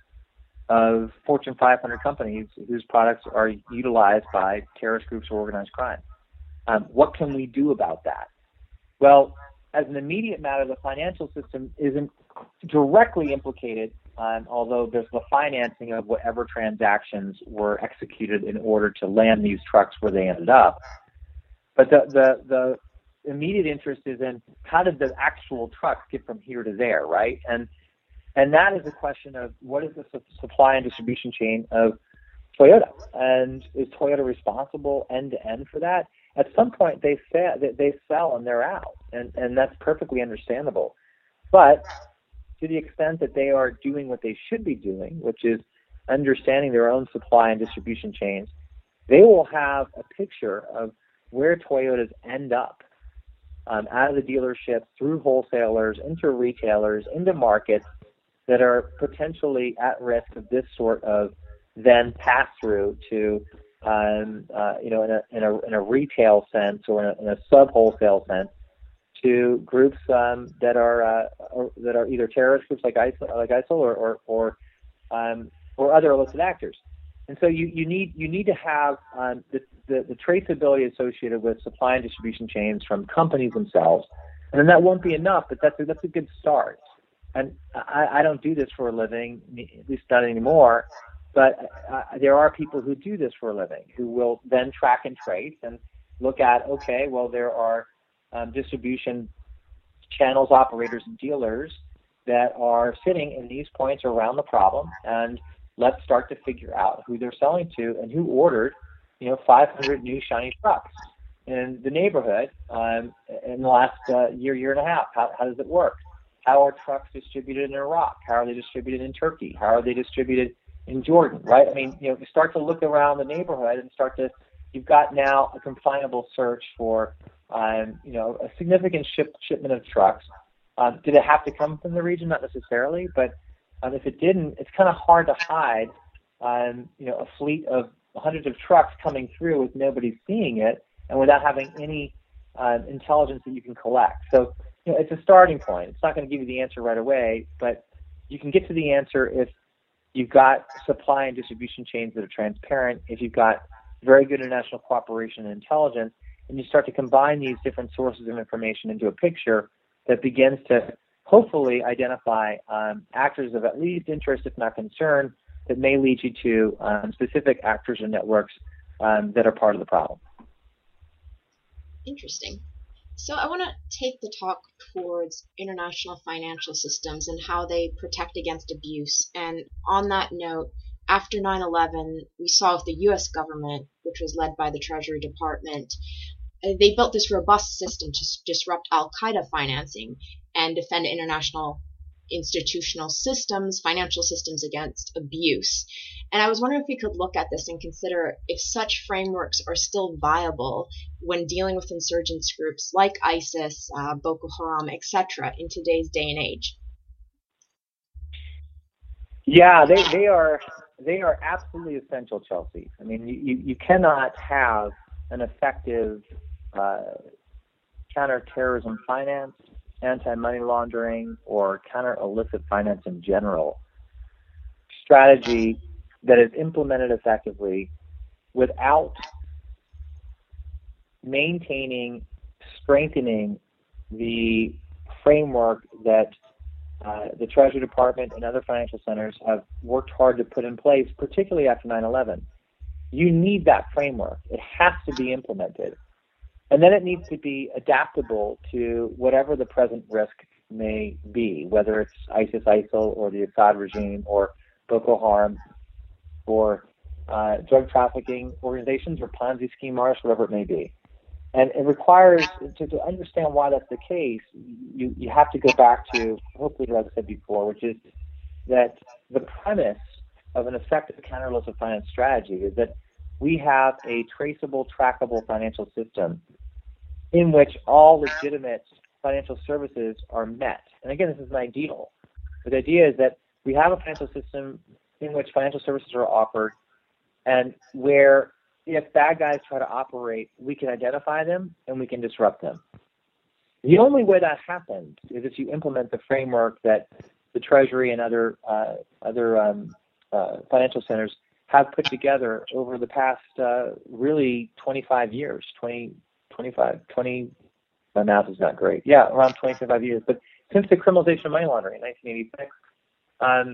of Fortune five hundred companies whose products are utilized by terrorist groups or organized crime. Um, what can we do about that? Well, as an immediate matter, the financial system isn't directly implicated, um, although there's the financing of whatever transactions were executed in order to land these trucks where they ended up. But the, the, the immediate interest is in how did the actual trucks get from here to there, right? And and that is a question of what is the su- supply and distribution chain of Toyota, and is Toyota responsible end to end for that? At some point, they sell, they sell and they're out, and, and that's perfectly understandable. But to the extent that they are doing what they should be doing, which is understanding their own supply and distribution chains, they will have a picture of where Toyotas end up um, out of the dealerships, through wholesalers, into retailers, into markets that are potentially at risk of this sort of then pass through to Um, uh, you know, in a, in a in a retail sense or in a, in a sub-wholesale sense, to groups um, that are uh, or, that are either terrorist groups like ISIL, like ISIL, or or or, um, or other illicit actors. And so you, you need you need to have um, the, the the traceability associated with supply and distribution chains from companies themselves, and then that won't be enough, but that's a, that's a good start. And I, I don't do this for a living, at least not anymore. But uh, there are people who do this for a living, who will then track and trace and look at, okay, well, there are um, distribution channels, operators, and dealers that are sitting in these points around the problem, and let's start to figure out who they're selling to and who ordered, you know, five hundred new shiny trucks in the neighborhood um, in the last uh, year, year and a half. How, how does it work? How are trucks distributed in Iraq? How are they distributed in Turkey? How are they distributed in Jordan, right? I mean, you know, you start to look around the neighborhood and start to, you've got now a confinable search for, um, you know, a significant ship, shipment of trucks. Um, did it have to come from the region? Not necessarily, but um, if it didn't, it's kind of hard to hide, um, you know, a fleet of hundreds of trucks coming through with nobody seeing it and without having any um, intelligence that you can collect. So, you know, it's a starting point. It's not going to give you the answer right away, but you can get to the answer if you've got supply and distribution chains that are transparent, if you've got very good international cooperation and intelligence, and you start to combine these different sources of information into a picture that begins to hopefully identify um, actors of at least interest, if not concern, that may lead you to um, specific actors or networks um, that are part of the problem. Interesting. So I want to take the talk towards international financial systems and how they protect against abuse. And on that note, after nine eleven, we saw with the U S government, which was led by the Treasury Department, they built this robust system to disrupt al-Qaeda financing and defend international institutional systems, financial systems against abuse. And I was wondering if we could look at this and consider if such frameworks are still viable when dealing with insurgents groups like ISIS, uh, Boko Haram, et cetera in today's day and age. Yeah, they, they are they are absolutely essential, Chelsea. I mean, you, you, you cannot have an effective uh, counterterrorism finance, anti-money laundering, or counter-illicit finance in general strategy that is implemented effectively without maintaining, strengthening the framework that uh, the Treasury Department and other financial centers have worked hard to put in place, particularly after nine eleven. You need that framework. It has to be implemented. And then it needs to be adaptable to whatever the present risk may be, whether it's ISIS, ISIL, or the Assad regime, or Boko Haram, or uh, drug trafficking organizations, or Ponzi scheme artists, whatever it may be. And it requires, to, to understand why that's the case, you, you have to go back to, hopefully, like I said before, which is that the premise of an effective counter-illicit finance strategy is that we have a traceable, trackable financial system in which all legitimate financial services are met. And again, this is an ideal. But the idea is that we have a financial system in which financial services are offered, and where if bad guys try to operate, we can identify them and we can disrupt them. The only way that happens is if you implement the framework that the Treasury and other uh, other um, uh, financial centers have put together over the past uh, really twenty-five years, twenty, twenty-five, twenty, my math is not great. Yeah, around twenty, twenty-five years. But since the criminalization of money laundering in nineteen eighty-six, um,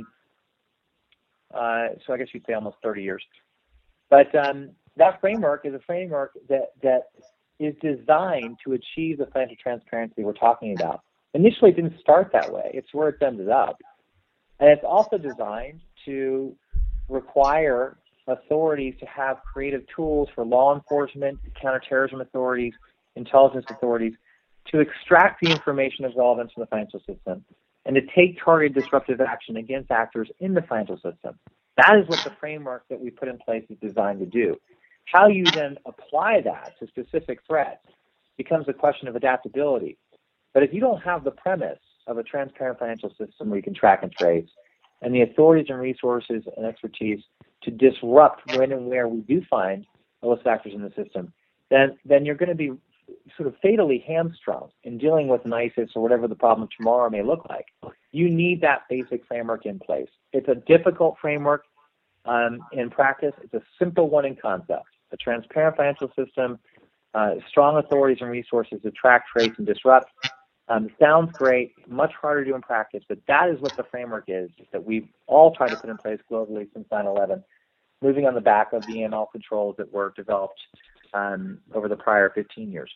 uh, so I guess you'd say almost thirty years. But um, that framework is a framework that, that is designed to achieve the financial transparency we're talking about. Initially, it didn't start that way. It's where it's ended up. And it's also designed to require authorities to have creative tools for law enforcement, counterterrorism authorities, intelligence authorities to extract the information of relevance from the financial system and to take targeted disruptive action against actors in the financial system. That is what the framework that we put in place is designed to do. How you then apply that to specific threats becomes a question of adaptability. But if you don't have the premise of a transparent financial system where you can track and trace, and the authorities and resources and expertise to disrupt when and where we do find illicit actors in the system, then then you're going to be sort of fatally hamstrung in dealing with an ISIS or whatever the problem tomorrow may look like. You need that basic framework in place. It's a difficult framework um, in practice. It's a simple one in concept. A transparent financial system, uh, strong authorities and resources to track, trace, and disrupt. Um, sounds great, much harder to do in practice, but that is what the framework is that we've all tried to put in place globally since nine eleven, moving on the back of the A M L controls that were developed um, over the prior fifteen years.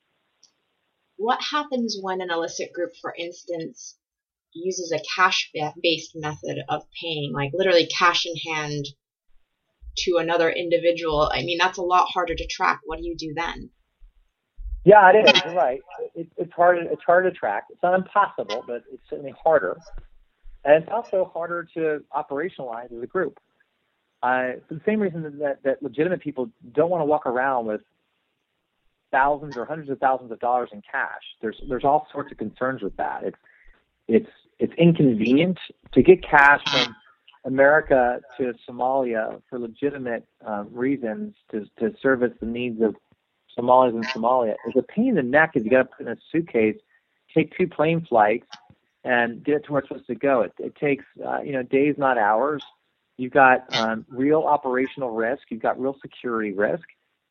What happens when an illicit group, for instance, uses a cash-based method of paying, like literally cash in hand to another individual? I mean, that's a lot harder to track. What do you do then? Yeah, it is. You're right. It, it's hard. It's hard to track. It's not impossible, but it's certainly harder, and it's also harder to operationalize as a group. Uh, for the same reason that, that legitimate people don't want to walk around with thousands or hundreds of thousands of dollars in cash. There's there's all sorts of concerns with that. It's it's it's inconvenient to get cash from America to Somalia for legitimate um, reasons to to service the needs of Somalis in Somalia. It's a pain in the neck if you got to put in a suitcase, take two plane flights, and get it to where it's supposed to go. It, it takes uh, you know days, not hours. You've got um, real operational risk. You've got real security risk,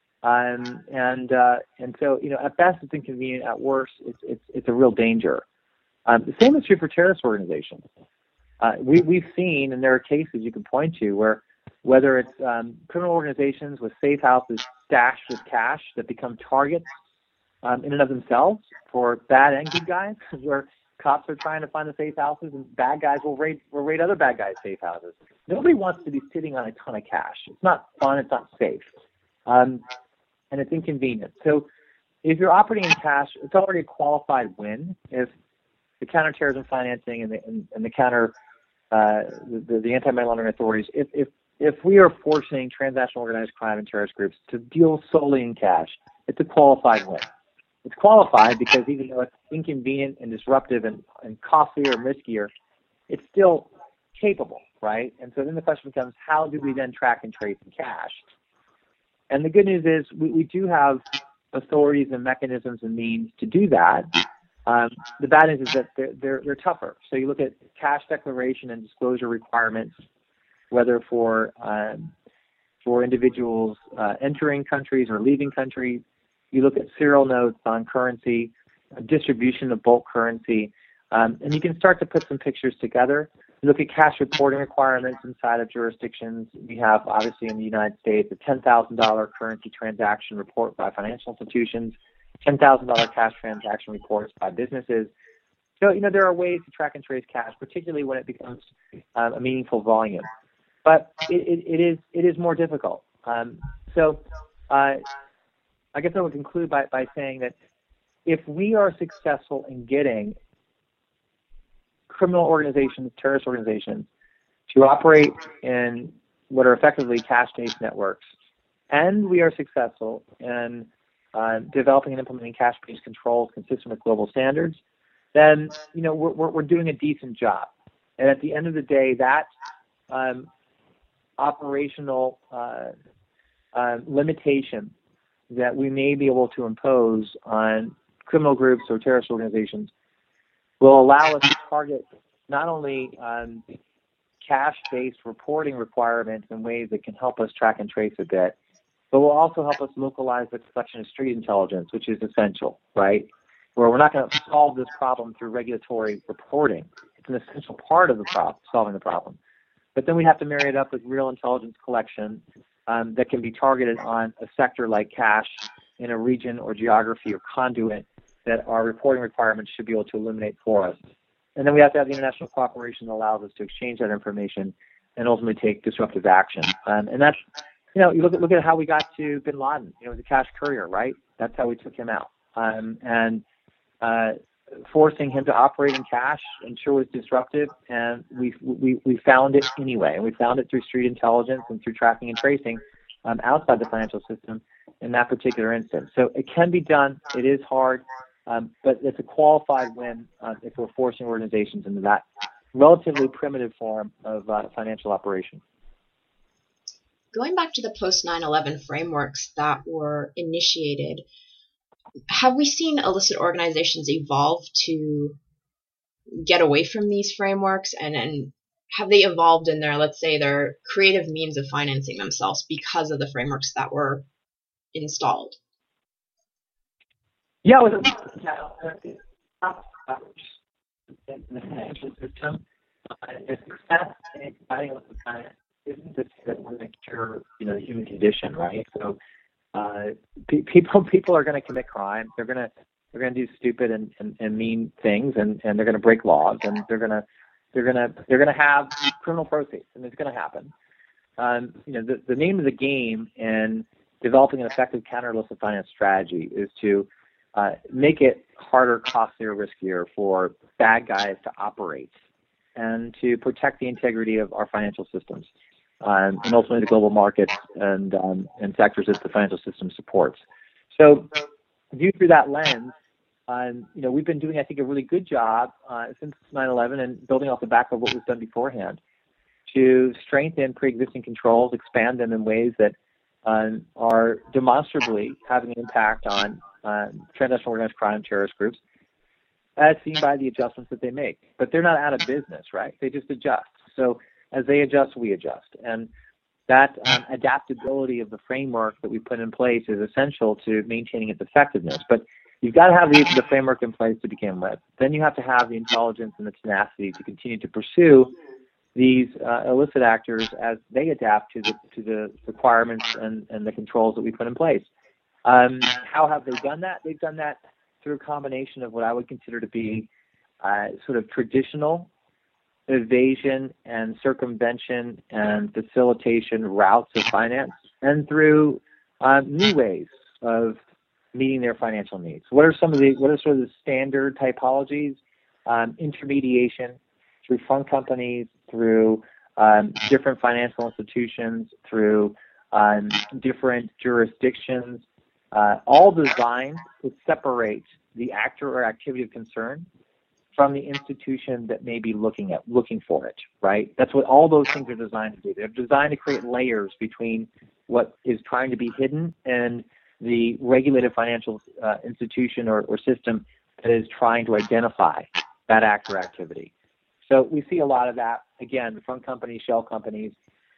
um, and uh, and so you know at best it's inconvenient. At worst, it's it's it's a real danger. Um, the same is true for terrorist organizations. Uh, we we've seen, and there are cases you can point to where whether it's um, criminal organizations with safe houses stashed with cash that become targets um, in and of themselves for bad and good guys, where cops are trying to find the safe houses and bad guys will raid, will raid other bad guys' safe houses. Nobody wants to be sitting on a ton of cash. It's not fun. It's not safe. Um, and it's inconvenient. So if you're operating in cash, it's already a qualified win. If the counterterrorism financing and the, and, and the counter, uh, the, the anti-money laundering authorities, if, if If we are forcing transnational organized crime and terrorist groups to deal solely in cash, it's a qualified win. It's qualified because even though it's inconvenient and disruptive and, and costlier and riskier, it's still capable, right? And so then the question becomes, how do we then track and trace in cash? And the good news is we, we do have authorities and mechanisms and means to do that. Um, the bad news is that they're, they're, they're tougher. So you look at cash declaration and disclosure requirements. whether for um, for individuals uh, entering countries or leaving countries. You look at serial notes on currency, distribution of bulk currency, um, and you can start to put some pictures together. You look at cash reporting requirements inside of jurisdictions. We have, obviously, in the United States, a ten thousand dollars currency transaction report by financial institutions, ten thousand dollars cash transaction reports by businesses. So, you know, there are ways to track and trace cash, particularly when it becomes uh, a meaningful volume. But it, it, it is it is more difficult. Um, so uh, I guess I would conclude by, by saying that if we are successful in getting criminal organizations, terrorist organizations, to operate in what are effectively cash-based networks, and we are successful in uh, developing and implementing cash-based controls consistent with global standards, then, you know, we're, we're doing a decent job. And at the end of the day, that um, operational uh, uh, limitation that we may be able to impose on criminal groups or terrorist organizations will allow us to target not only um, cash-based reporting requirements in ways that can help us track and trace a bit, but will also help us localize the collection of street intelligence, which is essential, right? Where we're not going to solve this problem through regulatory reporting. It's an essential part of the problem, solving the problem. But then we have to marry it up with real intelligence collection um, that can be targeted on a sector like cash in a region or geography or conduit that our reporting requirements should be able to eliminate for us. And then we have to have the international cooperation that allows us to exchange that information and ultimately take disruptive action. Um, and that's, you know, you look at look at how we got to Bin Laden. You know, the cash courier, right? That's how we took him out. Um, and uh, forcing him to operate in cash, I'm sure, was disruptive, and we we we found it anyway. And we found it through street intelligence and through tracking and tracing um, outside the financial system in that particular instance. So it can be done. It is hard. Um, but it's a qualified win uh, if we're forcing organizations into that relatively primitive form of uh, financial operation. Going back to the post nine eleven frameworks that were initiated, have we seen illicit organizations evolve to get away from these frameworks, and, and have they evolved in their, let's say, their creative means of financing themselves because of the frameworks that were installed? Yeah, with the financial system, the success in fighting with the planet isn't just that we're going to cure, you know, the human condition, right? So, uh, pe- people people are going to commit crime. They're going to they're going to do stupid and, and, and mean things, and, and they're going to break laws, and they're going to they're going to they're going to have criminal proceeds, and it's going to happen. Um, you know, the the name of the game in developing an effective counter illicit finance strategy is to Uh, make it harder, costlier, riskier for bad guys to operate and to protect the integrity of our financial systems um, and ultimately the global markets and, um, and sectors that the financial system supports. So viewed through that lens, um, you know, we've been doing, I think, a really good job uh, since nine eleven and building off the back of what was done beforehand to strengthen pre-existing controls, expand them in ways that um, are demonstrably having an impact on Uh, transnational organized crime terrorist groups, as seen by the adjustments that they make. But they're not out of business, right? They just adjust. So as they adjust, we adjust. And that um, adaptability of the framework that we put in place is essential to maintaining its effectiveness. But you've got to have the, the framework in place to begin with. Then you have to have the intelligence and the tenacity to continue to pursue these uh, illicit actors as they adapt to the to the requirements and, and the controls that we put in place. Um, how have they done that? They've done that through a combination of what I would consider to be uh, sort of traditional evasion and circumvention and facilitation routes of finance, and through uh, new ways of meeting their financial needs. What are some of the what are sort of the standard typologies? Um, intermediation through fund companies, through um, different financial institutions, through um, different jurisdictions. Uh, all designed to separate the actor or activity of concern from the institution that may be looking at looking for it, right? That's what all those things are designed to do. They're designed to create layers between what is trying to be hidden and the regulated financial uh, institution or, or system that is trying to identify that actor activity. So we see a lot of that, again, fund companies, shell companies,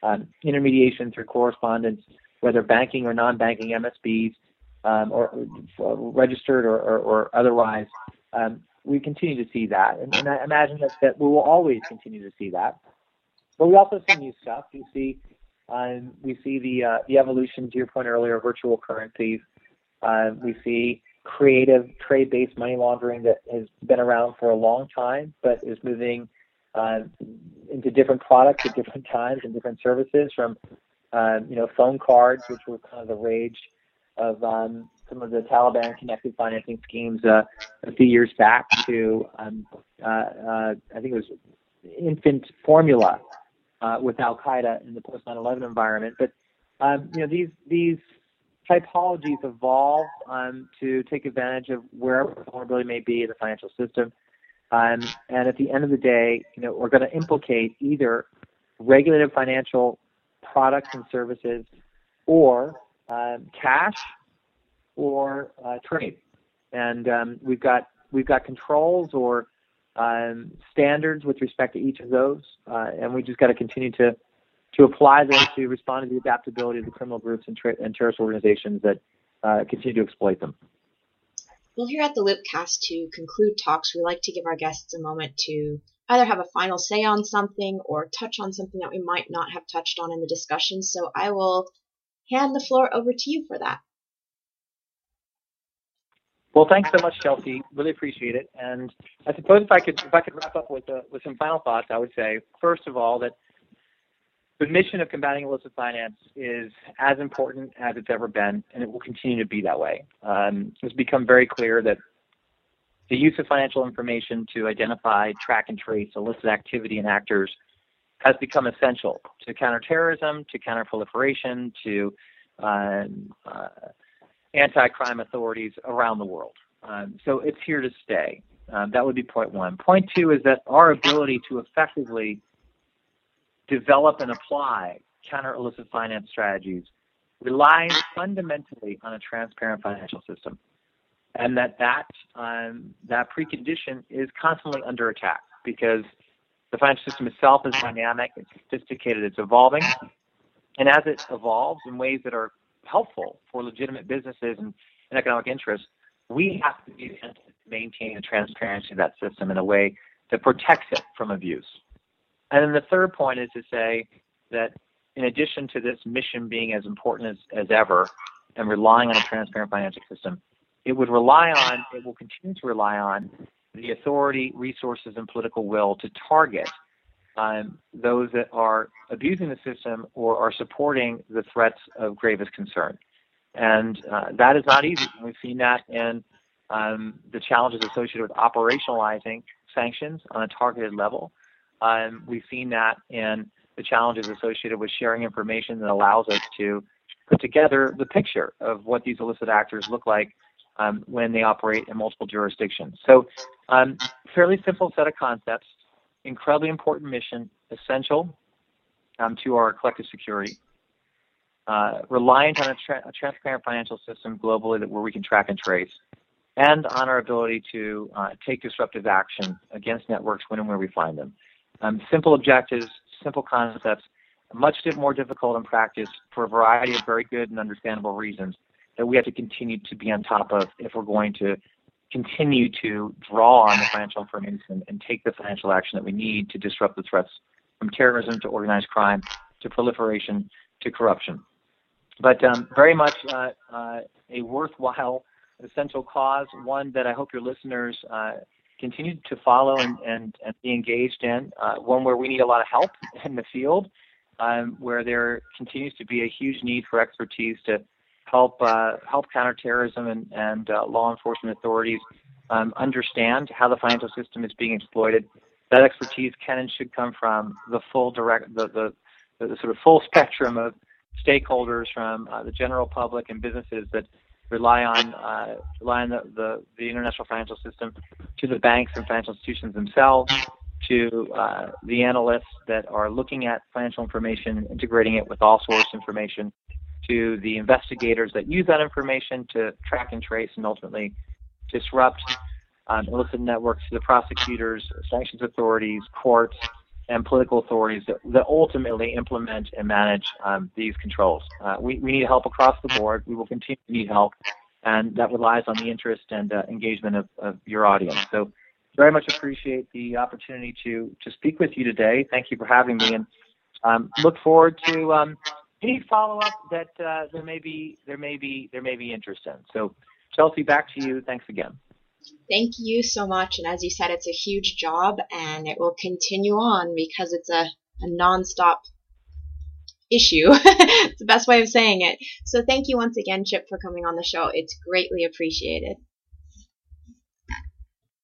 um, intermediation through correspondence, whether banking or non-banking M S Bs, um, or, or registered or, or, or otherwise. Um, we continue to see that, and, and I imagine that, that we will always continue to see that. But we also see new stuff. We see um, we see the uh, the evolution, to your point earlier, of virtual currencies. Uh, we see creative trade-based money laundering that has been around for a long time, but is moving uh, into different products at different times and different services. From uh, you know phone cards, which were kind of the rage of um, some of the Taliban connected financing schemes uh, a few years back, to um, uh, uh, I think it was infant formula uh, with Al Qaeda in the post nine eleven environment. But um, you know these these typologies evolve um, to take advantage of wherever vulnerability may be in the financial system. Um, and at the end of the day, you know, we're going to implicate either regulated financial products and services, or um, cash, or uh, trade. And um, we've got we've got controls or um, standards with respect to each of those, uh, and we just got to continue to to apply them to respond to the adaptability of the criminal groups and, tra- and terrorist organizations that uh, continue to exploit them. Well, here at the Loopcast, to conclude talks, we like to give our guests a moment to either have a final say on something or touch on something that we might not have touched on in the discussion. So I will hand the floor over to you for that. Well, thanks so much, Chelsea. Really appreciate it. And I suppose if I could if I could wrap up with uh, with some final thoughts, I would say, first of all, that the mission of combating illicit finance is as important as it's ever been, and it will continue to be that way. Um, it's become very clear that the use of financial information to identify, track, and trace illicit activity and actors has become essential to counterterrorism, to counterproliferation, to um, uh, anti-crime authorities around the world. Um, so it's here to stay. Um, that would be point one. Point two is that our ability to effectively develop and apply counter-illicit finance strategies relies fundamentally on a transparent financial system, and that that, um, that precondition is constantly under attack because the financial system itself is dynamic, it's sophisticated, it's evolving, and as it evolves in ways that are helpful for legitimate businesses and, and economic interests, we have to be attentive to maintain the transparency of that system in a way that protects it from abuse. And then the third point is to say that in addition to this mission being as important as, as ever and relying on a transparent financial system, it would rely on, it will continue to rely on the authority, resources, and political will to target um, those that are abusing the system or are supporting the threats of gravest concern. And uh, that is not easy. We've seen that in um, the challenges associated with operationalizing sanctions on a targeted level. Um, we've seen that in the challenges associated with sharing information that allows us to put together the picture of what these illicit actors look like um, when they operate in multiple jurisdictions. So um, fairly simple set of concepts, incredibly important mission, essential um, to our collective security, uh, reliant on a, tra- a transparent financial system globally that where we can track and trace, and on our ability to uh, take disruptive action against networks when and where we find them. Um, simple objectives, simple concepts, much more difficult in practice for a variety of very good and understandable reasons that we have to continue to be on top of if we're going to continue to draw on the financial information and take the financial action that we need to disrupt the threats from terrorism to organized crime to proliferation to corruption. But um, very much uh, uh, a worthwhile, essential cause, one that I hope your listeners uh, continue to follow and, and, and be engaged in, uh, one where we need a lot of help in the field, um, where there continues to be a huge need for expertise to help uh, help counterterrorism and, and uh, law enforcement authorities um, understand how the financial system is being exploited. That expertise can and should come from the full direct, the, the, the sort of full spectrum of stakeholders, from uh, the general public and businesses that rely on uh, rely on the, the, the international financial system, to the banks and financial institutions themselves, to uh, the analysts that are looking at financial information, integrating it with all source information, to the investigators that use that information to track and trace and ultimately disrupt um, illicit networks, to the prosecutors, sanctions authorities, courts, and political authorities that, that ultimately implement and manage um, these controls. Uh, we, we need help across the board. We will continue to need help, and that relies on the interest and uh, engagement of, of your audience. So very much appreciate the opportunity to, to speak with you today. Thank you for having me, and um, look forward to um, any follow-up that uh, there may be there may be there may be interest in. So Chelsea, back to you. Thanks again. Thank you so much. And as you said, it's a huge job, and it will continue on because it's a, a nonstop issue. It's the best way of saying it. So thank you once again, Chip, for coming on the show. It's greatly appreciated.